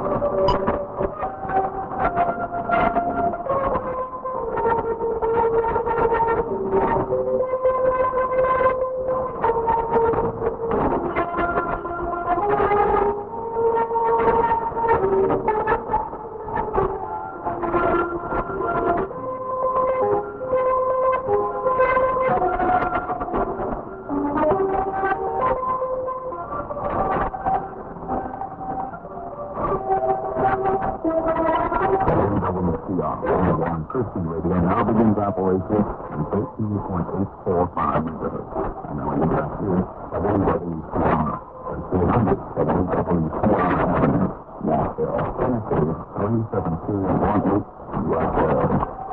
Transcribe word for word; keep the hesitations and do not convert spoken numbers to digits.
Christian radio now begins operation in thirteen point eight four five megahertz. And now in the here, W W C R, three hundred W W C R Avenue, Nashville, Tennessee, three seven two one eight, U S A.